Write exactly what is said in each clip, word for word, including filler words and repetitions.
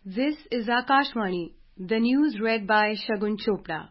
This is Akashvani, the news read by Shagun Chopra.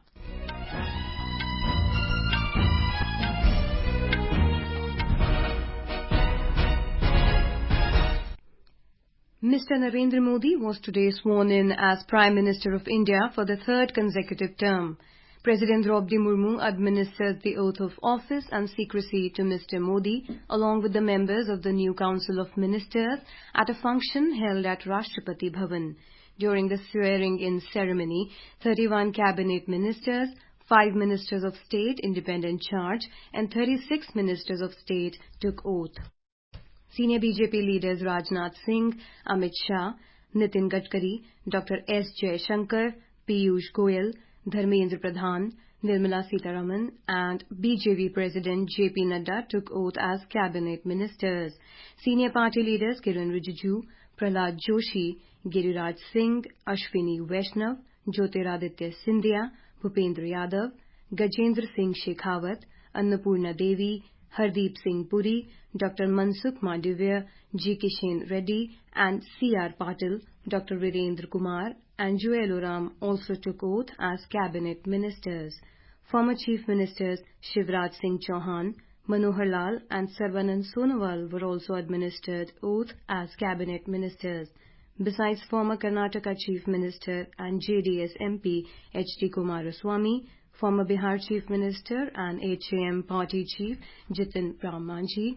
Mister Narendra Modi was today sworn in as Prime Minister of India for the third consecutive term. President Draupadi Murmu administered the oath of office and secrecy to Mister Modi, along with the members of the new Council of Ministers, at a function held at Rashtrapati Bhavan. During the swearing-in ceremony, thirty-one cabinet ministers, five ministers of state independent charge, and thirty-six ministers of state took oath. Senior B J P leaders Rajnath Singh, Amit Shah, Nitin Gadkari, Doctor S Jaishankar, Piyush Goyal, Dharmendra Pradhan, Nirmala Sitharaman and B J P President J P Nadda took oath as cabinet ministers. Senior party leaders Kiran Rijiju, Prahlad Joshi, Giriraj Singh, Ashwini Vaishnav, Jyotiraditya Scindia, Bhupendra Yadav, Gajendra Singh Shekhawat, Annapurna Devi, Hardeep Singh Puri, Doctor Mansukh Mandavya, G. Kishen Reddy and C R Patil, Doctor Virendra Kumar and Joel Oram also took oath as cabinet ministers. Former Chief Ministers Shivraj Singh Chauhan, Manohar Lal and Sarvanand Sonowal were also administered oath as cabinet ministers. Besides former Karnataka Chief Minister and J D S M P H D Kumaraswamy, former Bihar Chief Minister and H A M Party Chief Jitin Ram Manjhi,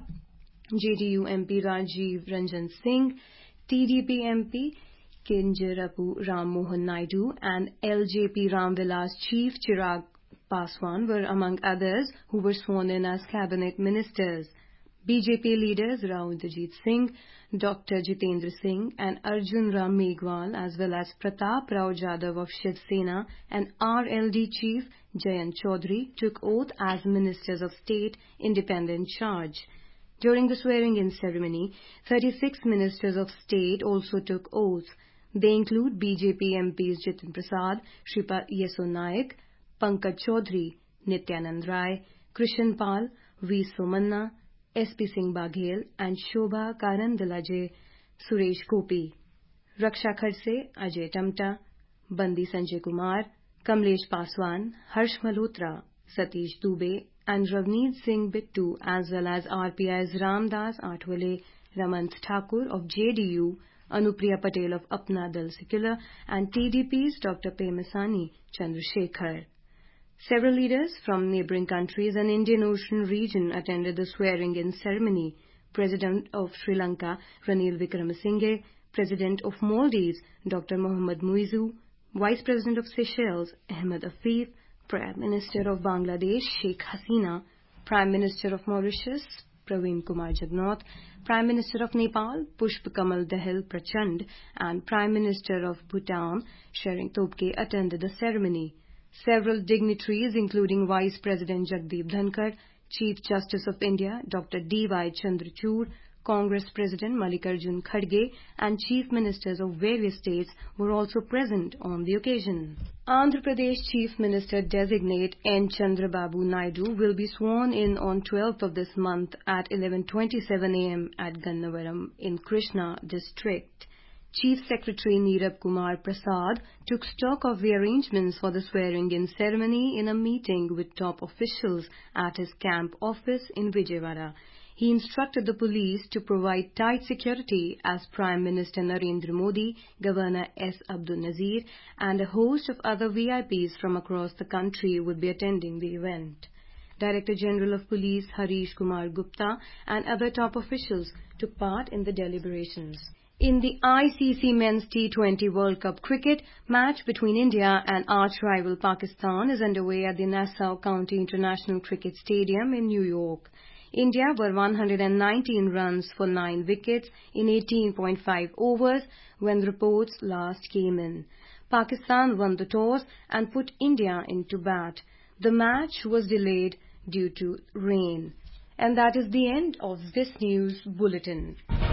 J D U M P Rajiv Ranjan Singh, T D P M P Kinjarapu Ram Mohan Naidu and L J P Ram Vilas Chief Chirag Paswan were among others who were sworn in as cabinet ministers. B J P leaders Rao Inderjeet Singh, Doctor Jitendra Singh and Arjun Ram Meghwal as well as Pratap Rao Jadhav of Shiv Sena and R L D Chief Jayant Chaudhary took oath as Ministers of State Independent Charge. During the swearing-in ceremony, thirty-six Ministers of State also took oath. They include B J P M Ps Jitin Prasad, Shripad Yeso Naik, Pankaj Chaudhary, Nityanand Rai, Krishan Pal, V. Somanna, S P Singh Baghel and Shobha Karandalaje, Suresh Gopi. Raksha Khadse, Ajay Tamta, Bandi Sanjay Kumar, Kamlesh Paswan, Harsh Malhotra, Satish Dubey and Ravneet Singh Bittu as well as R P I's Ramdas Athwale, Ramant Thakur of J D U, Anupriya Patel of Apna Dal Secular and T D P's Doctor Pemasani Chandrasekhar. Several leaders from neighbouring countries and Indian Ocean region attended the swearing-in ceremony. President of Sri Lanka, Ranil Wickremesinghe, President of Maldives, Doctor Mohammad Muizu, Vice President of Seychelles, Ahmed Afif, Prime Minister of Bangladesh, Sheikh Hasina, Prime Minister of Mauritius, Praveen Kumar Jagnnath, Prime Minister of Nepal, Pushp Kamal Dahal Prachand, and Prime Minister of Bhutan, Tshering Tobgay attended the ceremony. Several dignitaries including Vice President Jagdeep Dhankar, Chief Justice of India Doctor D Y Chandrachud, Congress President Mallikarjun Kharge and Chief Ministers of various states were also present on the occasion. Andhra Pradesh Chief Minister Designate N. Chandrababu Naidu will be sworn in on twelfth of this month at eleven twenty-seven a m at Gannavaram in Krishna district. Chief Secretary Nirab Kumar Prasad took stock of the arrangements for the swearing-in ceremony in a meeting with top officials at his camp office in Vijayawada. He instructed the police to provide tight security as Prime Minister Narendra Modi, Governor S. Abdul Nazir and a host of other V I Ps from across the country would be attending the event. Director General of Police Harish Kumar Gupta and other top officials took part in the deliberations. In the I C C Men's T twenty World Cup cricket, match between India and arch-rival Pakistan is underway at the Nassau County International Cricket Stadium in New York. India were one hundred nineteen runs for nine wickets in eighteen point five overs when reports last came in. Pakistan won the toss and put India into bat. The match was delayed due to rain. And that is the end of this news bulletin.